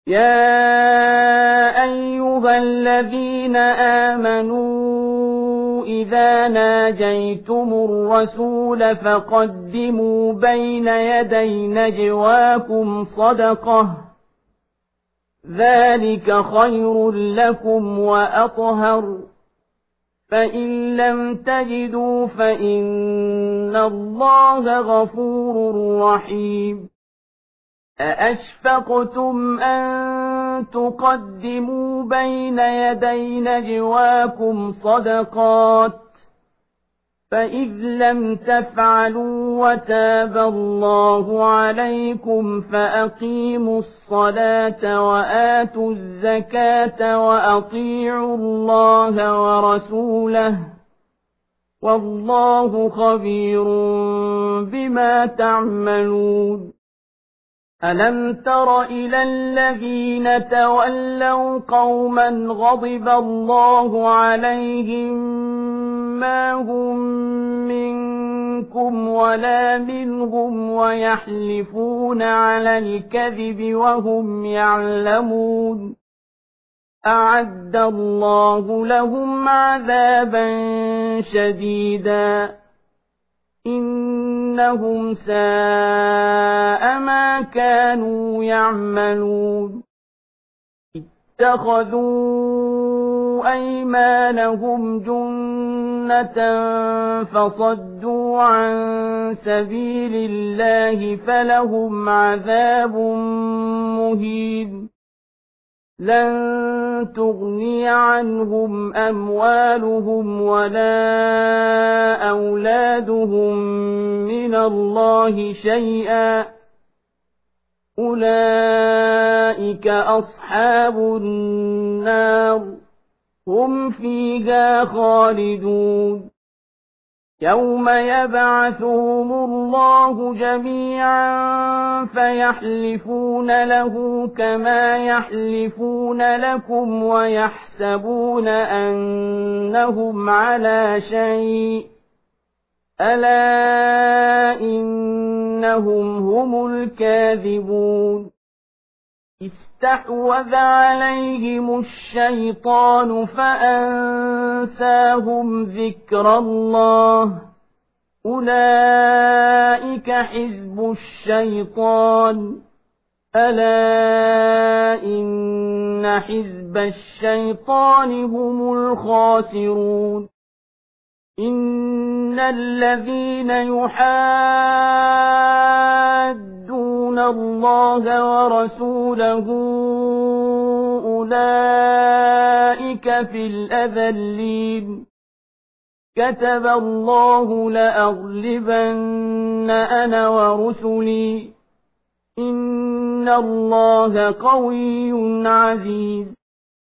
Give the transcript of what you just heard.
يا أيها الذين آمنوا إذا ناجيتم الرسول فقدموا بين يدي نجواكم صدقة ذلك خير لكم وأطهر فإن لم تجدوا فإن الله غفور رحيم أأشفقتم أن تقدموا بين يدي نجواكم صدقات فإذ لم تفعلوا وتاب الله عليكم فأقيموا الصلاة وآتوا الزكاة وأطيعوا الله ورسوله والله خبير بما تعملون ألم تر إلى الذين تولوا قوما غضب الله عليهم ما هم منكم ولا منهم ويحلفون على الكذب وهم يعلمون أعد الله لهم عذابا شديدا إنهم ساء ما كانوا يعملون اتخذوا أيمانهم جنة فصدوا عن سبيل الله فلهم عذاب مهين لن تغني عنهم أموالهم ولا أولادهم من الله شيئا أولئك أصحاب النار هم فيها خالدون يوم يبعثهم الله جميعا فيحلفون له كما يحلفون لكم ويحسبون أنهم على شيء ألا إنهم هم الكاذبون استحوذ عليهم الشيطان فأنساهم ذكر الله أولئك حزب الشيطان ألا إن حزب الشيطان هم الخاسرون إن الذين يحادون الله ورسوله أولئك في الأذلين كتب الله لأغلبن أنا ورسلي إن الله قوي عزيز